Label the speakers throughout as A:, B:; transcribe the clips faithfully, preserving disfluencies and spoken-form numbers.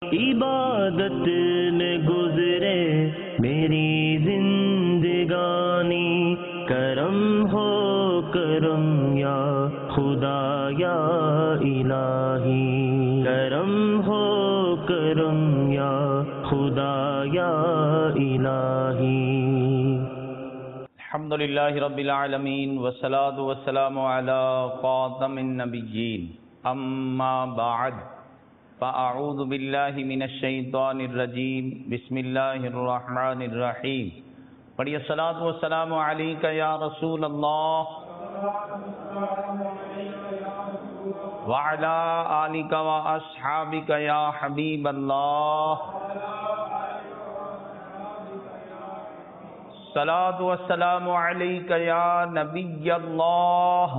A: عبادت میں گزرے میری زندگانی، کرم ہو کرم یا خدا یا الہی، کرم ہو کرم یا خدا یا الہی۔
B: الحمدللہ رب العالمین والصلاة والسلام علی خاتم النبیین، اما بعد فاعوذ باللہ من الشیطان الرجیم، بسم اللہ الرحمن الرحیم۔ پڑھیے الصلاۃ والسلام علیک یا رسول اللہ وعلی آلک واصحابک یا حبیب اللہ۔ الصلاۃ والسلام علیک یا نبی اللہ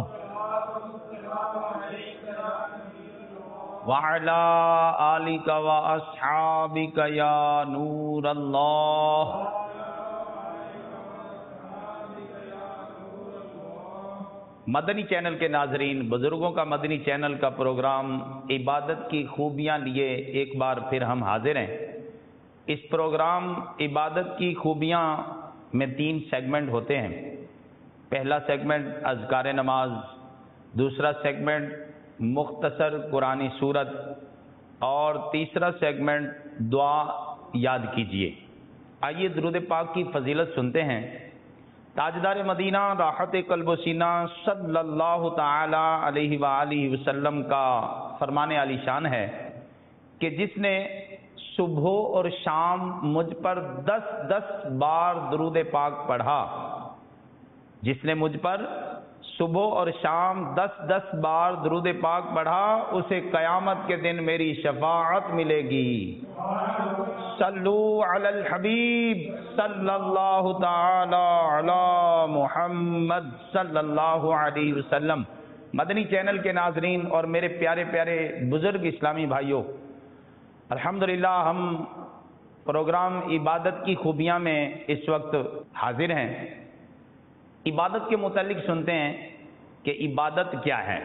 B: وعلی آلک واصحابک یا نور اللہ۔ مدنی چینل کے ناظرین، بزرگوں کا مدنی چینل کا پروگرام عبادت کی خوبیاں لیے ایک بار پھر ہم حاضر ہیں۔ اس پروگرام عبادت کی خوبیاں میں تین سیگمنٹ ہوتے ہیں۔ پہلا سیگمنٹ اذکار نماز، دوسرا سیگمنٹ مختصر قرآنی سورت، اور تیسرا سیگمنٹ دعا یاد کیجیے۔ آئیے درود پاک کی فضیلت سنتے ہیں۔ تاجدار مدینہ راحت قلب و سینہ صلی اللہ تعالی علیہ وآلہ وسلم کا فرمان عالی شان ہے کہ جس نے صبح اور شام مجھ پر دس دس بار درود پاک پڑھا، جس نے مجھ پر صبح اور شام دس دس بار درود پاک پڑھا، اسے قیامت کے دن میری شفاعت ملے گی۔ صلو علی الحبیب صلی اللہ تعالی علی محمد صلی اللہ علیہ وسلم۔ مدنی چینل کے ناظرین اور میرے پیارے پیارے بزرگ اسلامی بھائیوں، الحمدللہ ہم پروگرام عبادت کی خوبیاں میں اس وقت حاضر ہیں۔ عبادت کے متعلق سنتے ہیں کہ عبادت کیا ہے۔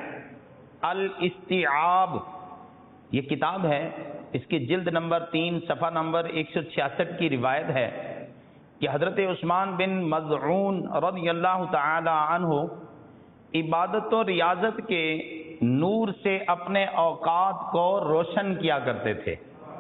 B: الاستیعاب یہ کتاب ہے، اس کی جلد نمبر تین صفحہ نمبر ایک سو چھیاسٹھ کی روایت ہے کہ حضرت عثمان بن مظعون رضی اللہ تعالی عنہ عبادت و ریاضت کے نور سے اپنے اوقات کو روشن کیا کرتے تھے۔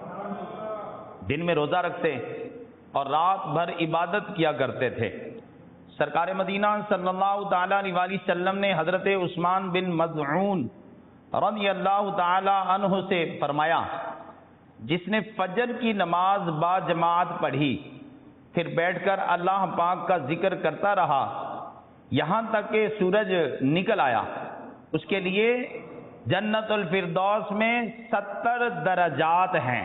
B: دن میں روزہ رکھتے اور رات بھر عبادت کیا کرتے تھے۔ سرکار مدینہ صلی اللہ تعالی علیہ وسلم نے حضرت عثمان بن مظعون رضی اللہ تعالی عنہ سے فرمایا، جس نے فجر کی نماز با جماعت پڑھی، پھر بیٹھ کر اللہ پاک کا ذکر کرتا رہا یہاں تک کہ سورج نکل آیا، اس کے لیے جنت الفردوس میں ستر درجات ہیں۔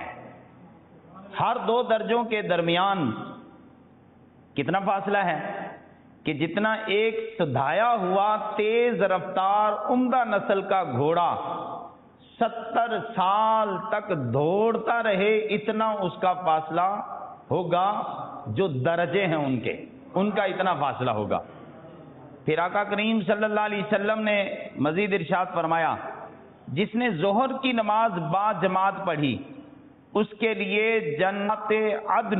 B: ہر دو درجوں کے درمیان کتنا فاصلہ ہے کہ جتنا ایک سدھایا ہوا تیز رفتار عمدہ نسل کا گھوڑا ستر سال تک دوڑتا رہے، اتنا اس کا فاصلہ ہوگا، جو درجے ہیں ان کے ان کا اتنا فاصلہ ہوگا۔ پھر آقا کریم صلی اللہ علیہ وسلم نے مزید ارشاد فرمایا، جس نے ظہر کی نماز با جماعت پڑھی، اس کے لیے جنت عدن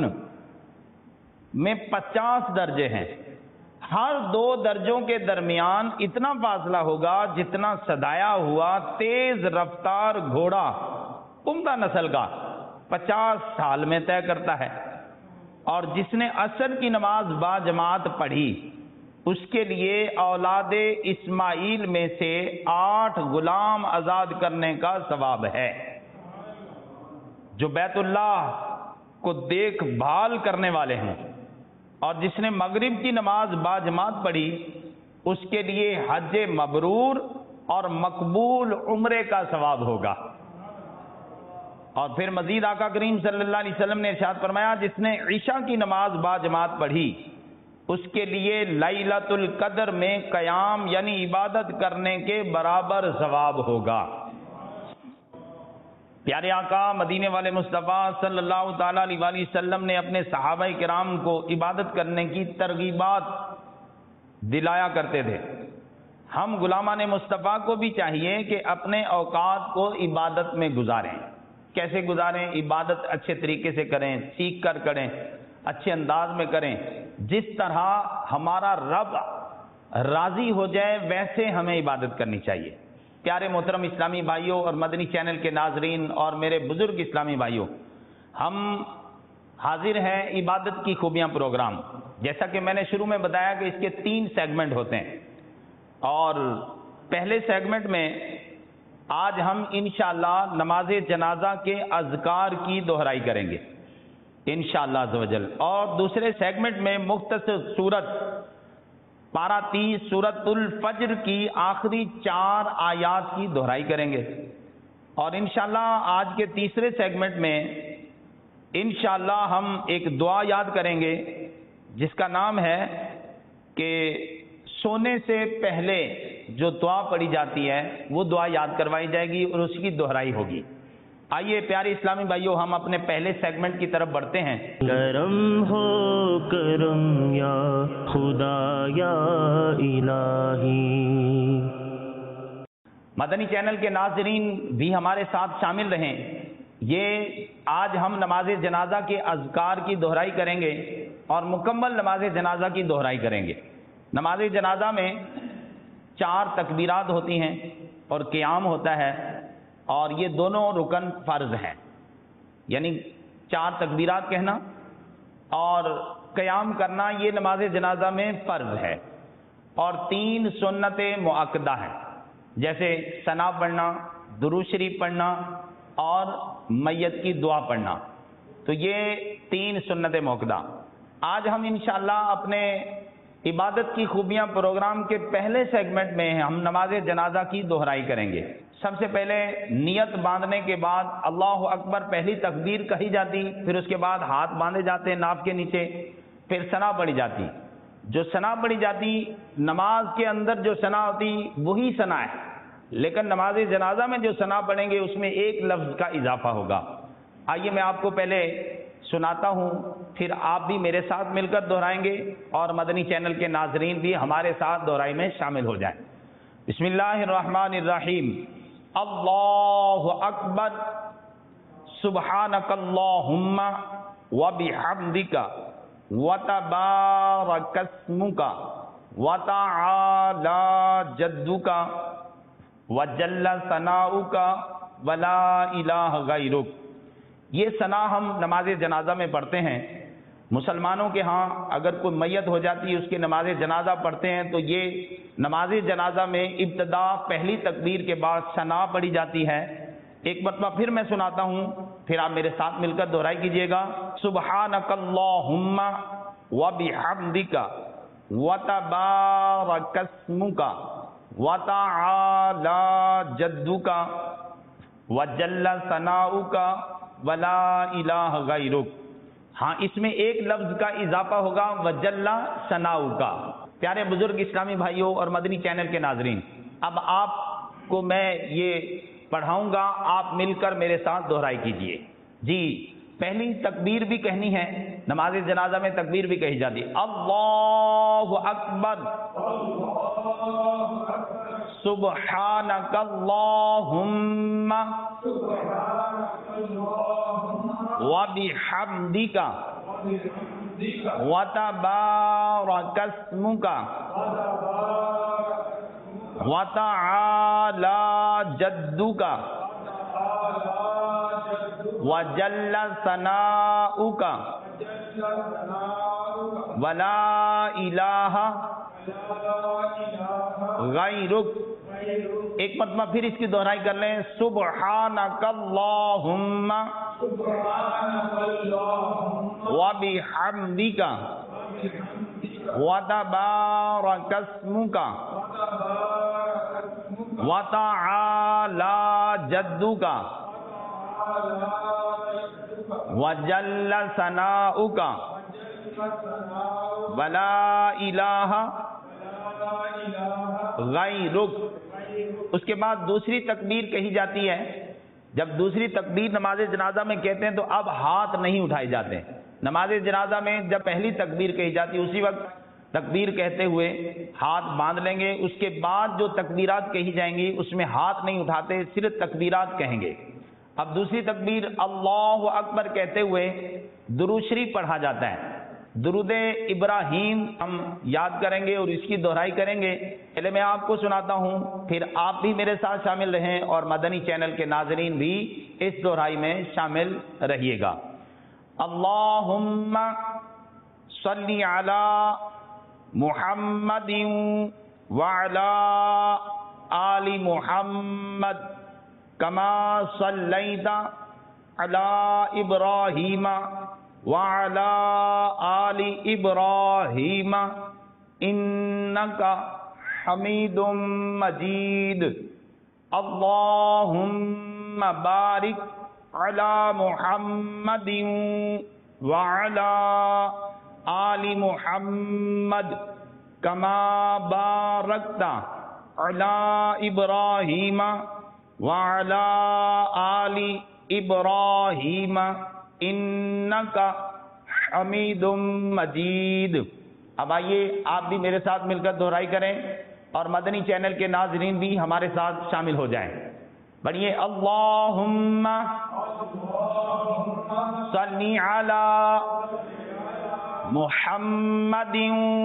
B: میں پچاس درجے ہیں۔ ہر دو درجوں کے درمیان اتنا فاصلہ ہوگا جتنا سدایا ہوا تیز رفتار گھوڑا عمدہ نسل کا پچاس سال میں طے کرتا ہے۔ اور جس نے عصر کی نماز با جماعت پڑھی، اس کے لیے اولاد اسماعیل میں سے آٹھ غلام آزاد کرنے کا ثواب ہے۔ جو بیت اللہ کو دیکھ بھال کرنے والے ہیں۔ اور جس نے مغرب کی نماز با جماعت پڑھی، اس کے لیے حج مبرور اور مقبول عمرے کا ثواب ہوگا۔ اور پھر مزید آقا کریم صلی اللہ علیہ وسلم نے ارشاد فرمایا، جس نے عشاء کی نماز با جماعت پڑھی، اس کے لیے لیلۃ القدر میں قیام یعنی عبادت کرنے کے برابر ثواب ہوگا۔ پیارے آقا مدینے والے مصطفیٰ صلی اللہ تعالیٰ علیہ وآلہ وسلم نے اپنے صحابہ کرام کو عبادت کرنے کی ترغیبات دلایا کرتے تھے۔ ہم غلامان مصطفیٰ کو بھی چاہیے کہ اپنے اوقات کو عبادت میں گزاریں۔ کیسے گزاریں، عبادت اچھے طریقے سے کریں، سیکھ کر کریں، اچھے انداز میں کریں، جس طرح ہمارا رب راضی ہو جائے ویسے ہمیں عبادت کرنی چاہیے۔ پیارے محترم اسلامی بھائیوں اور مدنی چینل کے ناظرین اور میرے بزرگ اسلامی بھائیوں، ہم حاضر ہیں عبادت کی خوبیاں پروگرام۔ جیسا کہ میں نے شروع میں بتایا کہ اس کے تین سیگمنٹ ہوتے ہیں، اور پہلے سیگمنٹ میں آج ہم انشاءاللہ نماز جنازہ کے اذکار کی دہرائی کریں گے انشاءاللہ عز و جل، اور دوسرے سیگمنٹ میں مختصر سورت پارہ تیس سورت الفجر کی آخری چار آیات کی دہرائی کریں گے، اور انشاءاللہ آج کے تیسرے سیگمنٹ میں انشاءاللہ ہم ایک دعا یاد کریں گے جس کا نام ہے کہ سونے سے پہلے جو دعا پڑھی جاتی ہے وہ دعا یاد کروائی جائے گی اور اس کی دہرائی ہوگی۔ آئیے پیارے اسلامی بھائیوں، ہم اپنے پہلے سیگمنٹ کی طرف بڑھتے ہیں۔
A: کرم ہو کرم یا خدا یا الہی۔
B: مدنی چینل کے ناظرین بھی ہمارے ساتھ شامل رہیں۔ یہ آج ہم نماز جنازہ کے اذکار کی دہرائی کریں گے اور مکمل نماز جنازہ کی دہرائی کریں گے۔ نماز جنازہ میں چار تکبیرات ہوتی ہیں اور قیام ہوتا ہے، اور یہ دونوں رکن فرض ہیں، یعنی چار تکبیرات کہنا اور قیام کرنا یہ نماز جنازہ میں فرض ہے، اور تین سنت مؤکدہ ہیں، جیسے ثنا پڑھنا، درود شریف پڑھنا اور میت کی دعا پڑھنا۔ تو یہ تین سنت مؤکدہ۔ آج ہم انشاءاللہ اپنے عبادت کی خوبیاں پروگرام کے پہلے سیگمنٹ میں ہم نماز جنازہ کی دہرائی کریں گے۔ سب سے پہلے نیت باندھنے کے بعد اللہ اکبر پہلی تکبیر کہی جاتی، پھر اس کے بعد ہاتھ باندھے جاتے ناف کے نیچے، پھر ثنا پڑھی جاتی۔ جو ثنا پڑھی جاتی نماز کے اندر جو ثنا ہوتی وہی ثنا ہے، لیکن نماز جنازہ میں جو ثنا پڑھیں گے اس میں ایک لفظ کا اضافہ ہوگا۔ آئیے میں آپ کو پہلے سناتا ہوں، پھر آپ بھی میرے ساتھ مل کر دہرائیں گے اور مدنی چینل کے ناظرین بھی ہمارے ساتھ دہرائی میں شامل ہو جائیں۔ بسم اللہ الرحمن الرحیم۔ اللہ اکبر، سبحانک اللہم وبحمدک وتبارک اسمک وتعالی جدک وجل ثناؤک ولا الہ غیرک۔ یہ ثنا ہم نماز جنازہ میں پڑھتے ہیں۔ مسلمانوں کے ہاں اگر کوئی میت ہو جاتی ہے اس کی نماز جنازہ پڑھتے ہیں تو یہ نماز جنازہ میں ابتدا پہلی تکبیر کے بعد ثنا پڑھی جاتی ہے۔ ایک مرتبہ پھر میں سناتا ہوں، پھر آپ میرے ساتھ مل کر دہرائی کیجیے گا۔ سبحانک اللہم وبحمدک وتبارک اسمک وتعالی جدک وجل ثناؤک ولا الہ غیرک۔ ہاں، اس میں ایک لفظ کا اضافہ ہوگا، وجل ثناؤک۔ پیارے بزرگ اسلامی بھائیوں اور مدنی چینل کے ناظرین، اب آپ کو میں یہ پڑھاؤں گا، آپ مل کر میرے ساتھ دہرائی کیجیے۔ جی، پہلی تکبیر بھی کہنی ہے، نماز جنازہ میں تکبیر بھی کہی جاتی ہے۔ اللہ اکبر، سبحانک اللہم وبحمدک وتبارک اسمک وتعالی جدک وجل ثناؤک ولا الہ غیرک۔ ایک مرتبہ پھر اس کی دہرائی کر لیں۔ سبحانک اللہم وبحمدک وتبارک اسمک وتعالی جدک وجل ثناؤک ولا الہ غیرک۔ اس کے بعد دوسری تکبیر کہی جاتی ہے۔ جب دوسری تکبیر نماز جنازہ میں کہتے ہیں تو اب ہاتھ نہیں اٹھائے جاتے۔ نماز جنازہ میں جب پہلی تکبیر کہی جاتی اسی وقت تکبیر کہتے ہوئے ہاتھ باندھ لیں گے۔ اس کے بعد جو تکبیرات کہی جائیں گی اس میں ہاتھ نہیں اٹھاتے، صرف تکبیرات کہیں گے۔ اب دوسری تکبیر اللہ اکبر کہتے ہوئے درود شریف پڑھا جاتا ہے۔ درود ابراہیم ہم یاد کریں گے اور اس کی دہرائی کریں گے۔ پہلے میں آپ کو سناتا ہوں، پھر آپ بھی میرے ساتھ شامل رہیں اور مدنی چینل کے ناظرین بھی اس دہرائی میں شامل رہیے گا۔ اللہم صلی علی محمد وعلی آل محمد کما صلیت علی ابراہیم وعلی آل ابراہیم انکا حمید مجید۔ اللہم بارک علی محمد وعلی آل محمد کما بارکت علی ابراہیم وعلی آل ابراہیم انکا حمید مجید۔ اب آئیے آپ بھی میرے ساتھ مل کر دہرائی کریں اور مدنی چینل کے ناظرین بھی ہمارے ساتھ شامل ہو جائیں۔ بڑھیے، اللہم صلی علی محمد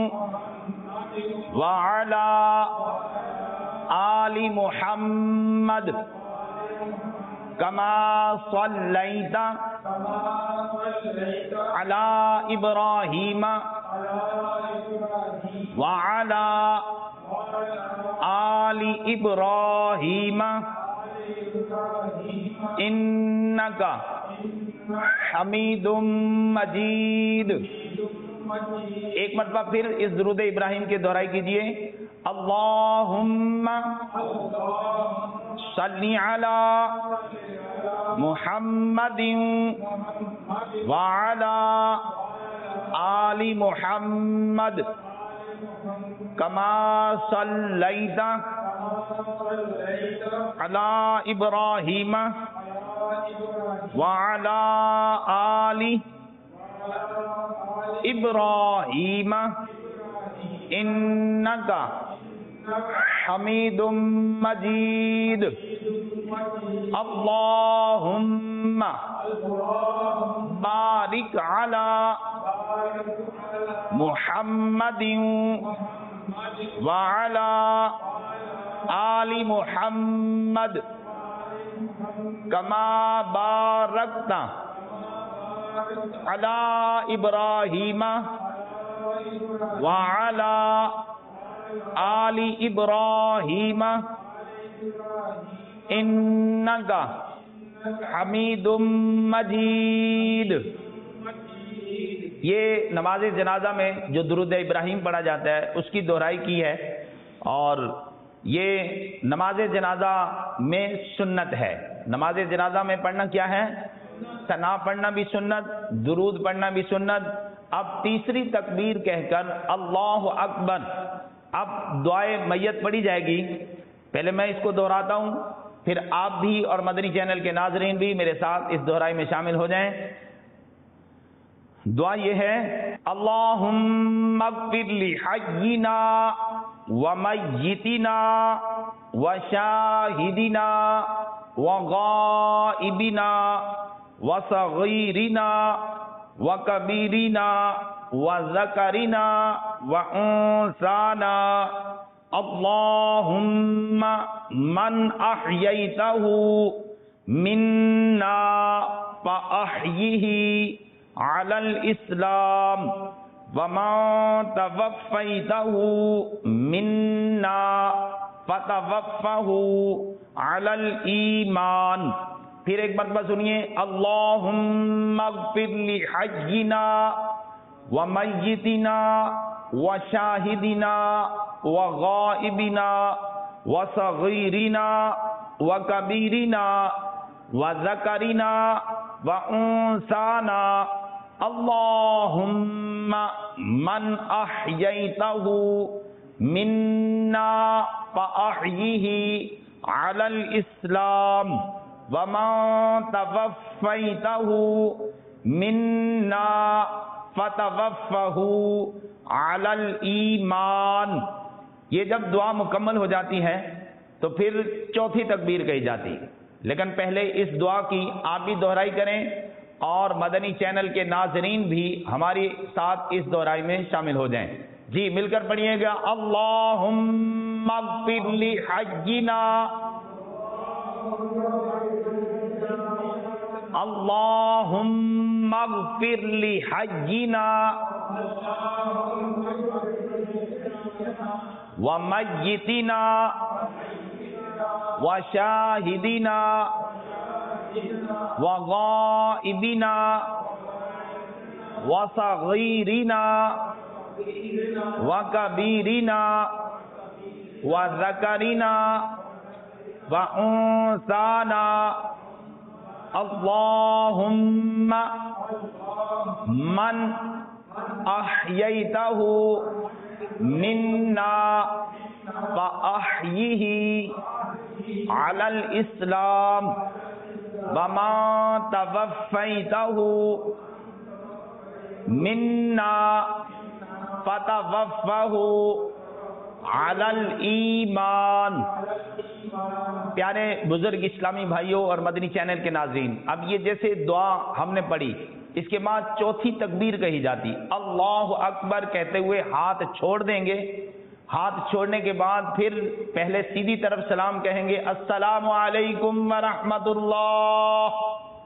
B: وعلی آل محمد کما صلیت علی ابراہیم وعلی آل ابراہیم انکا حمید مجید۔ ایک مرتبہ پھر اس درود ابراہیم کی دہرائی کیجئے۔ اللہم صلی علی محمد وعلی آل محمد کما صلیت علی ابراہیم وعلی آل ابراہیم انکا حمید مجید۔ اللہم بارک علی محمد وعلی آل محمد کما بارکت علی ابراہیم وعلی آل ابراہیم انکا حمید مجید۔ یہ نماز جنازہ میں جو درود ابراہیم پڑھا جاتا ہے اس کی دہرائی کی ہے، اور یہ نماز جنازہ میں سنت ہے۔ نماز جنازہ میں پڑھنا کیا ہے؟ ثنا پڑھنا بھی سنت، درود پڑھنا بھی سنت۔ اب تیسری تکبیر کہہ کر اللہ اکبر، اب دعائے میت پڑھی جائے گی۔ پہلے میں اس کو دہراتا ہوں، پھر آپ بھی اور مدنی چینل کے ناظرین بھی میرے ساتھ اس دہرائی میں شامل ہو جائیں۔ دعا یہ ہے، اللہم اغفر لحینا ومیتنا وشاہدنا وغائبنا وصغیرنا وکبیرنا وذکرنا وانثانا اللہم من احییتہ منا فاحیہ علی الاسلام ومن توفیتہ منا فتوفہ علی الایمان۔ پھر ایک مرتبہ سنیے، اللہم اغفر لحینا ومیتنا وشاہدنا وغائبنا وصغیرنا وکبیرنا وذکرنا وانثانا اللہم من احییتہ منا فاحیہ علی الاسلام ومن توفیتہ منا فتوفہ علی الایمان۔ یہ جب دعا مکمل ہو جاتی ہے تو پھر چوتھی تکبیر کہی جاتی ہے۔ لیکن پہلے اس دعا کی آپ بھی دہرائی کریں اور مدنی چینل کے ناظرین بھی ہماری ساتھ اس دہرائی میں شامل ہو جائیں. جی مل کر پڑھیے گا. اللہم اغفر لحجنا، اللہم اغفر لحجنا ومیتنا وشاہدنا وغائبنا وصغیرنا وکبیرنا وذکرنا وانثانا. اللہم من احییتہ منا فاحیہ علی الاسلام وما توفیتہ منا فتوفہ علی الایمان. پیارے بزرگ اسلامی بھائیوں اور مدنی چینل کے ناظرین، اب یہ جیسے دعا ہم نے پڑھی، اس کے بعد چوتھی تکبیر کہی جاتی. اللہ اکبر کہتے ہوئے ہاتھ چھوڑ دیں گے. ہاتھ چھوڑنے کے بعد پھر پہلے سیدھی طرف سلام کہیں گے، السلام علیکم ورحمۃ اللہ،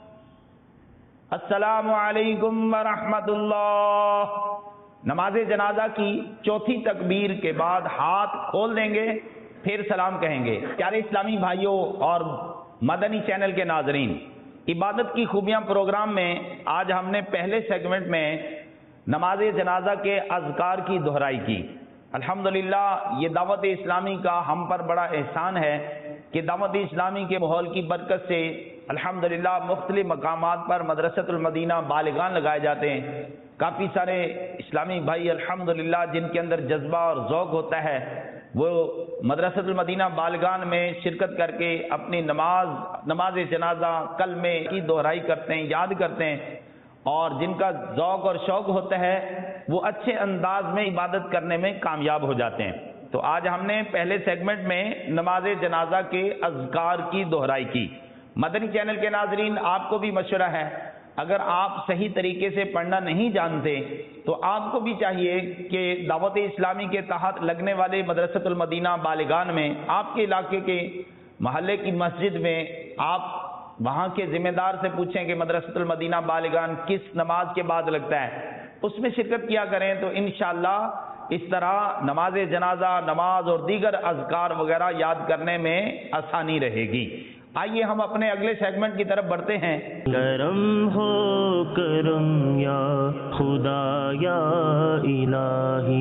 B: السلام علیکم ورحمۃ اللہ. نماز جنازہ کی چوتھی تکبیر کے بعد ہاتھ کھول دیں گے، پھر سلام کہیں گے. پیارے اسلامی بھائیوں اور مدنی چینل کے ناظرین، عبادت کی خوبیاں پروگرام میں آج ہم نے پہلے سیگمنٹ میں نماز جنازہ کے اذکار کی دہرائی کی. الحمدللہ یہ دعوت اسلامی کا ہم پر بڑا احسان ہے کہ دعوت اسلامی کے ماحول کی برکت سے الحمدللہ مختلف مقامات پر مدرسۃ المدینہ بالغان لگائے جاتے ہیں. کافی سارے اسلامی بھائی الحمدللہ جن کے اندر جذبہ اور ذوق ہوتا ہے وہ مدرسۃ المدینہ بالغان میں شرکت کر کے اپنی نماز نماز جنازہ کلمے کی دہرائی کرتے ہیں، یاد کرتے ہیں، اور جن کا ذوق اور شوق ہوتا ہے وہ اچھے انداز میں عبادت کرنے میں کامیاب ہو جاتے ہیں. تو آج ہم نے پہلے سیگمنٹ میں نماز جنازہ کے اذکار کی دہرائی کی. مدنی چینل کے ناظرین، آپ کو بھی مشورہ ہے، اگر آپ صحیح طریقے سے پڑھنا نہیں جانتے تو آپ کو بھی چاہیے کہ دعوت اسلامی کے تحت لگنے والے مدرسۃ المدینہ بالغان میں آپ کے علاقے کے محلے کی مسجد میں آپ وہاں کے ذمہ دار سے پوچھیں کہ مدرسۃ المدینہ بالغان کس نماز کے بعد لگتا ہے، اس میں شرکت کیا کریں. تو انشاءاللہ اس طرح نماز جنازہ، نماز اور دیگر اذکار وغیرہ یاد کرنے میں آسانی رہے گی. آئیے ہم اپنے اگلے سیگمنٹ کی طرف بڑھتے ہیں.
A: کرم ہو کرم یا خدا یا الہی.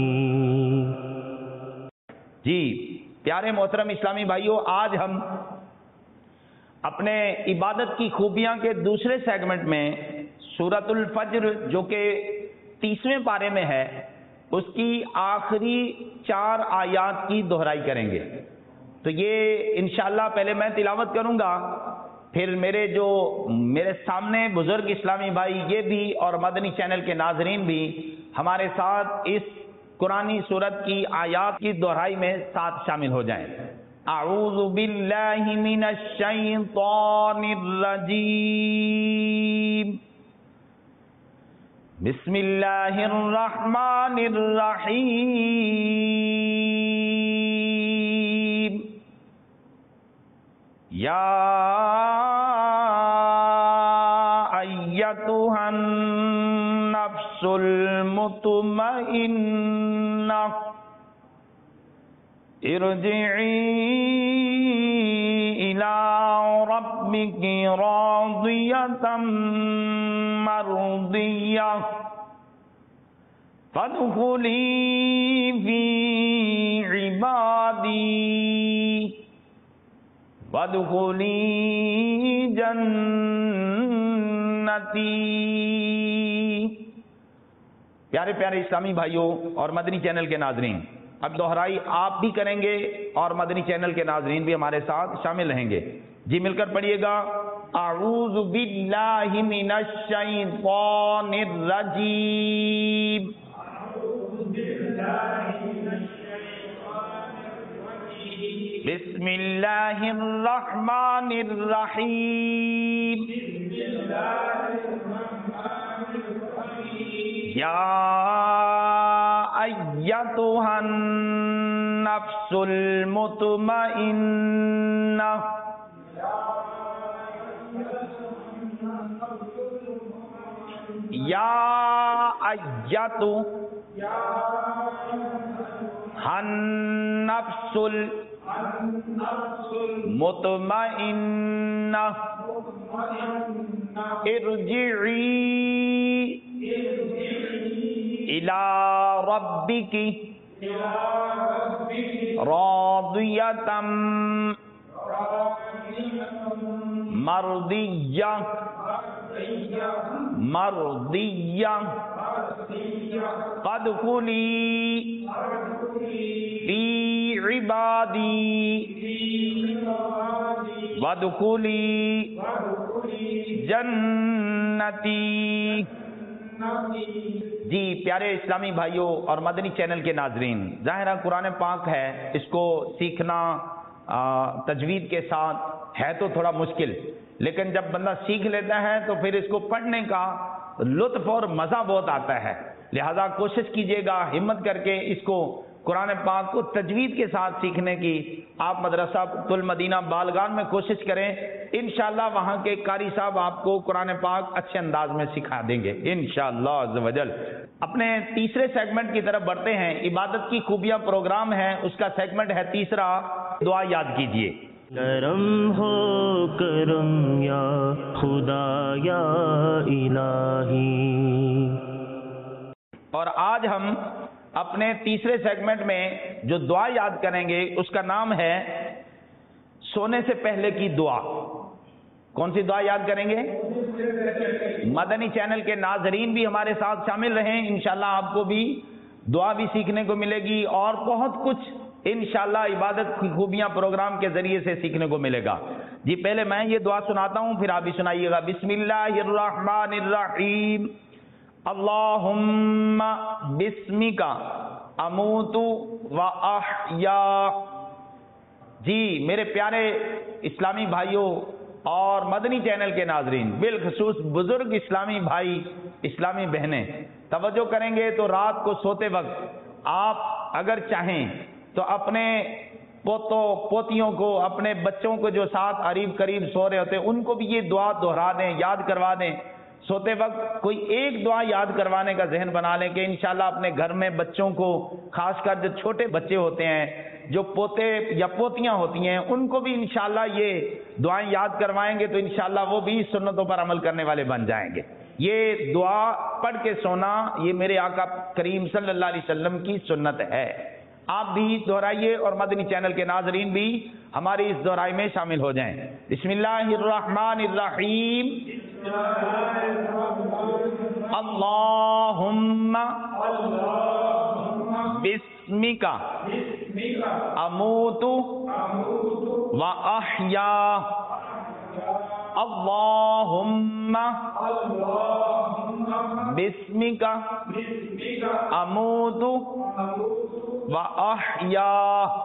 B: جی پیارے محترم اسلامی بھائیوں، آج ہم اپنے عبادت کی خوبیاں کے دوسرے سیگمنٹ میں سورۃ الفجر جو کہ تیسویں پارے میں ہے اس کی آخری چار آیات کی دہرائی کریں گے. تو یہ انشاءاللہ پہلے میں تلاوت کروں گا، پھر میرے جو میرے سامنے بزرگ اسلامی بھائی یہ بھی اور مدنی چینل کے ناظرین بھی ہمارے ساتھ اس قرآنی سورت کی آیات کی دہرائی میں ساتھ شامل ہو جائیں. اعوذ باللہ من الشیطان الرجیم، بسم اللہ الرحمن الرحیم. یا ایتھا النفس المطمئنہ ارجعی الی ربک راضیۃ مرضیہ فادخلی فی عبادی وادخلی جنتی. پیارے پیارے اسلامی بھائیوں اور مدنی چینل کے ناظرین، اب دہرائی آپ بھی کریں گے اور مدنی چینل کے ناظرین بھی ہمارے ساتھ شامل رہیں گے. جی مل کر پڑھیے گا. اعوذ باللہ من الشیطان الرجیم، بسم اللہ الرحمن الرحیم یا ایتھا النفس المطمئنہ یا ایتھا النفس المطمئنہ ارجعی الی ربک راضیۃ مرضیہ مرضیہ فادخلی فی عبادی وادخلی جنتی۔ جی پیارے اسلامی بھائیوں اور مدنی چینل کے ناظرین، ظاہرہ قرآن پاک ہے، اس کو سیکھنا تجوید کے ساتھ ہے تو تھوڑا مشکل، لیکن جب بندہ سیکھ لیتا ہے تو پھر اس کو پڑھنے کا لطف اور مزہ بہت آتا ہے۔ لہذا کوشش کیجئے گا ہمت کر کے اس کو قرآن پاک کو تجوید کے ساتھ سیکھنے کی۔ آپ مدرسہ المدینہ بالغان میں کوشش کریں، انشاءاللہ وہاں کے قاری صاحب آپ کو قرآن پاک اچھے انداز میں سکھا دیں گے انشاءاللہ عز و جل۔ اپنے تیسرے سیگمنٹ کی طرف بڑھتے ہیں، عبادت کی خوبیاں پروگرام ہے، اس کا سیگمنٹ ہے تیسرا، دعا یاد کیجئے۔
A: کرم ہو کرم یا خدا یا الہی۔
B: اور آج ہم اپنے تیسرے سیگمنٹ میں جو دعا یاد کریں گے اس کا نام ہے سونے سے پہلے کی دعا۔ کون سی دعا یاد کریں گے؟ مدنی چینل کے ناظرین بھی ہمارے ساتھ شامل رہیں، انشاءاللہ آپ کو بھی دعا بھی سیکھنے کو ملے گی اور بہت کچھ انشاءاللہ عبادت کی خوبیاں پروگرام کے ذریعے سے سیکھنے کو ملے گا۔ جی پہلے میں یہ دعا سناتا ہوں پھر آپ بھی سنائیے گا۔ بسم اللہ الرحمن الرحیم اللہم بسمک اموت و احیا۔ جی میرے پیارے اسلامی بھائیوں اور مدنی چینل کے ناظرین، بالخصوص بزرگ اسلامی بھائی اسلامی بہنیں، توجہ کریں گے تو رات کو سوتے وقت آپ اگر چاہیں تو اپنے پوتوں پوتیوں کو، اپنے بچوں کو جو ساتھ قریب قریب سو رہے ہوتے ہیں ان کو بھی یہ دعا دہرا دیں، یاد کروا دیں۔ سوتے وقت کوئی ایک دعا یاد کروانے کا ذہن بنا لیں کہ انشاءاللہ اپنے گھر میں بچوں کو، خاص کر جو چھوٹے بچے ہوتے ہیں، جو پوتے یا پوتیاں ہوتی ہیں، ان کو بھی انشاءاللہ یہ دعائیں یاد کروائیں گے تو انشاءاللہ وہ بھی سنتوں پر عمل کرنے والے بن جائیں گے۔ یہ دعا پڑھ کے سونا یہ میرے آقا کریم صلی اللہ علیہ وسلم کی سنت ہے۔ آپ بھی دہرائیے اور مدنی چینل کے ناظرین بھی ہماری اس دہرائی میں شامل ہو جائیں۔ بسم اللہ الرحمن الرحیم اللہم بسمک اموت و احیا اللہم بسمک اموت و احیا۔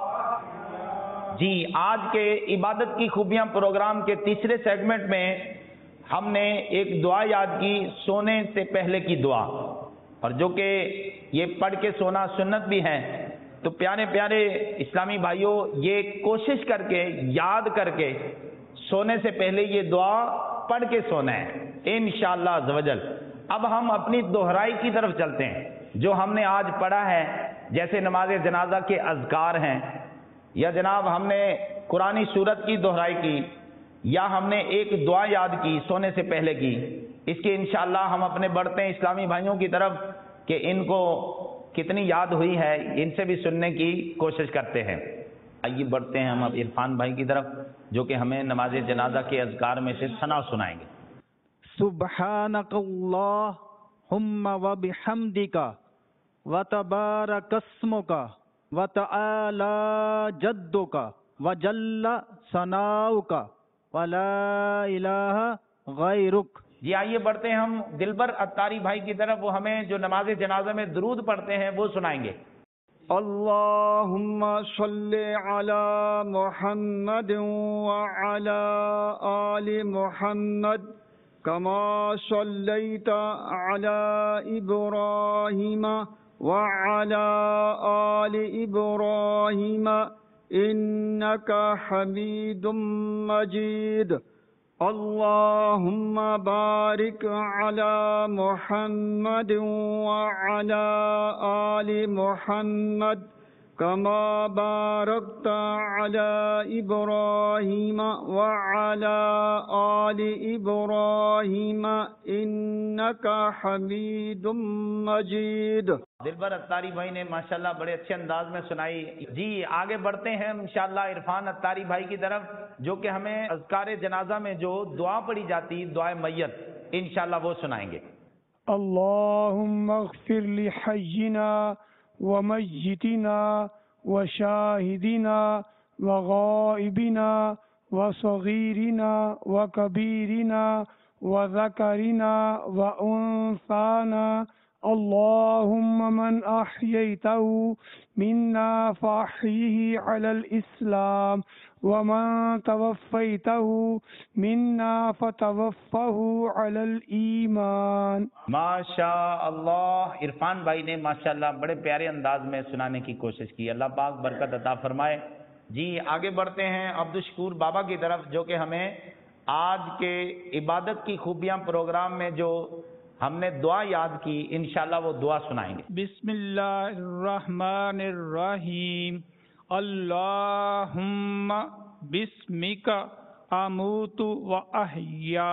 B: جی آج کے عبادت کی خوبیاں پروگرام کے تیسرے سیگمنٹ میں ہم نے ایک دعا یاد کی، سونے سے پہلے کی دعا، اور جو کہ یہ پڑھ کے سونا سنت بھی ہے۔ تو پیارے پیارے اسلامی بھائیوں، یہ کوشش کر کے یاد کر کے سونے سے پہلے یہ دعا پڑھ کے سونا ہے انشاءاللہ عز و جل۔ اب ہم اپنی دہرائی کی طرف چلتے ہیں۔ جو ہم نے آج پڑھا ہے جیسے نماز جنازہ کے اذکار ہیں، یا جناب ہم نے قرآنی سورت کی دہرائی کی، یا ہم نے ایک دعا یاد کی سونے سے پہلے کی، اس کے انشاءاللہ ہم اپنے بڑھتے ہیں اسلامی بھائیوں کی طرف کہ ان کو کتنی یاد ہوئی ہے، ان سے بھی سننے کی کوشش کرتے ہیں۔ آئیے بڑھتے ہیں ہم اب عرفان بھائی کی طرف جو کہ ہمیں نماز جنازہ کے اذکار میں سے ثنا سنائیں گے۔
C: سبحانک اللہم و بحمدک و تبارک اسمک و تعالی جدک و جل ثناؤک و لا الہ غیرک۔
B: جی آئیے بڑھتے ہیں ہم دلبر اتاری بھائی کی طرف، وہ ہمیں جو نماز جنازہ میں درود پڑھتے ہیں وہ سنائیں گے۔
C: اللهم صل على محمد وعلى آل محمد كما صليت على إبراهيم وعلى آل إبراهيم إنك حميد مجيد. اللهم بارك على محمد وعلى آل محمد كما باركت على إبراهيم وعلى آل إبراهيم إنك حميد مجيد.
B: دلبر اتاری بھائی نے ماشاءاللہ بڑے اچھے انداز میں سنائی. جی آگے بڑھتے ہیں انشاءاللہ عرفان اتاری بھائی کی طرف، جو کہ ہمیں اذکار جنازہ میں جو دعا پڑھی جاتی دعائے میت انشاءاللہ وہ سنائیں گے.
D: اللهم اغفر لحينا وميتنا وشاهدنا وغائبنا وصغيرنا وكبيرنا وذكرنا وأنثانا. اللهم من أحييته منا فأحيه على الإسلام ومن توفيته منا فتوفه على الإيمان.
B: ماشاء اللہ عرفان بھائی نے ماشاءاللہ بڑے پیارے انداز میں سنانے کی کوشش کی. اللہ پاک برکت عطا فرمائے. جی آگے بڑھتے ہیں عبدالشکور بابا کی طرف، جو کہ ہمیں آج کے عبادت کی خوبیاں پروگرام میں جو ہم نے دعا یاد کی انشاءاللہ وہ دعا سنائیں گے.
C: بسم اللہ الرحمن الرحیم. اللہم بسمک اموت و احیا.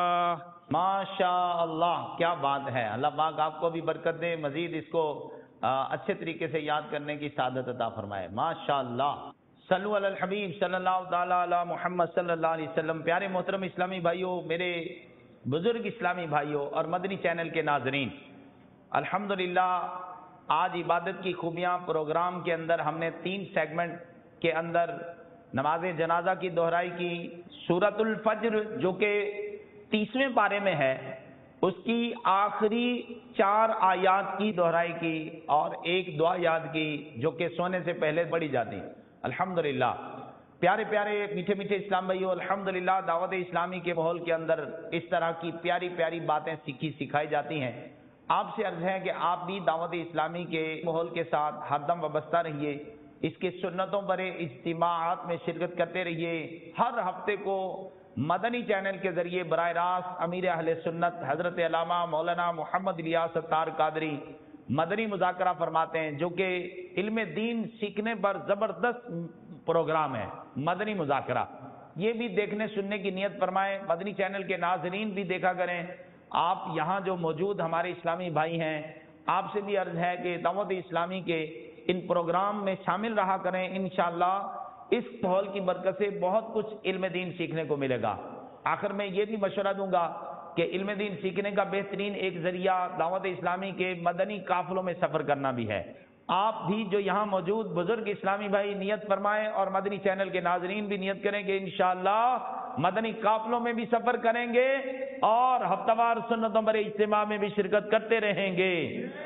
B: ماشاء اللہ کیا بات ہے. اللہ پاک آپ کو بھی برکت دے، مزید اس کو اچھے طریقے سے یاد کرنے کی سعادت عطا فرمائے. ماشاء اللہ. صلو علی الحبیب صلی اللہ تعالی علی محمد صلی اللہ علیہ وسلم. پیارے محترم اسلامی بھائیوں، میرے بزرگ اسلامی بھائیوں اور مدنی چینل کے ناظرین، الحمدللہ آج عبادت کی خوبیاں پروگرام کے اندر ہم نے تین سیگمنٹ کے اندر نماز جنازہ کی دہرائی کی. سورۃ الفجر جو کہ تیسویں پارے میں ہے، اس کی آخری چار آیات کی دہرائی کی اور ایک دعا یاد کی جو کہ سونے سے پہلے پڑھی جاتی. الحمدللہ پیارے پیارے میٹھے میٹھے اسلام بھائیو، الحمدللہ دعوت اسلامی کے ماحول کے اندر اس طرح کی پیاری پیاری باتیں سیکھی سکھائی جاتی ہیں. آپ سے عرض ہے کہ آپ بھی دعوت اسلامی کے ماحول کے ساتھ ہر دم وابستہ رہیے، اس کے سنتوں پر اجتماعات میں شرکت کرتے رہیے. ہر ہفتے کو مدنی چینل کے ذریعے براہ راست امیر اہل سنت حضرت علامہ مولانا محمد الیاس ستار قادری مدنی مذاکرہ فرماتے ہیں، جو کہ علم دین سیکھنے پر زبردست پروگرام ہے. مدنی مذاکرہ یہ بھی دیکھنے سننے کی نیت فرمائیں. مدنی چینل کے ناظرین بھی دیکھا کریں. آپ یہاں جو موجود ہمارے اسلامی بھائی ہیں، آپ سے بھی عرض ہے کہ دعوت اسلامی کے ان پروگرام میں شامل رہا کریں. انشاءاللہ اس ماحول کی برکت سے بہت کچھ علم دین سیکھنے کو ملے گا. آخر میں یہ بھی مشورہ دوں گا کہ علم دین سیکھنے کا بہترین ایک ذریعہ دعوت اسلامی کے مدنی قافلوں میں سفر کرنا بھی ہے. آپ بھی جو یہاں موجود بزرگ اسلامی بھائی نیت فرمائیں اور مدنی چینل کے ناظرین بھی نیت کریں کہ انشاءاللہ مدنی قافلوں میں بھی سفر کریں گے اور ہفتہ وار سنتوں پر اجتماع میں بھی شرکت کرتے رہیں گے.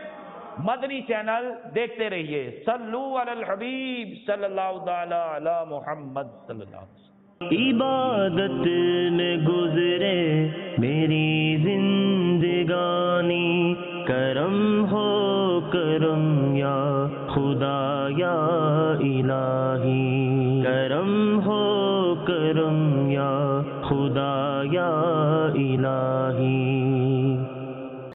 B: مدنی چینل دیکھتے رہیے. صلو علی الحبیب صلی اللہ تعالی علی محمد صلی اللہ علیہ وسلم.
A: عبادت میں گزرے میری زندگانی، کرم ہو کرم یا خدا یا الہ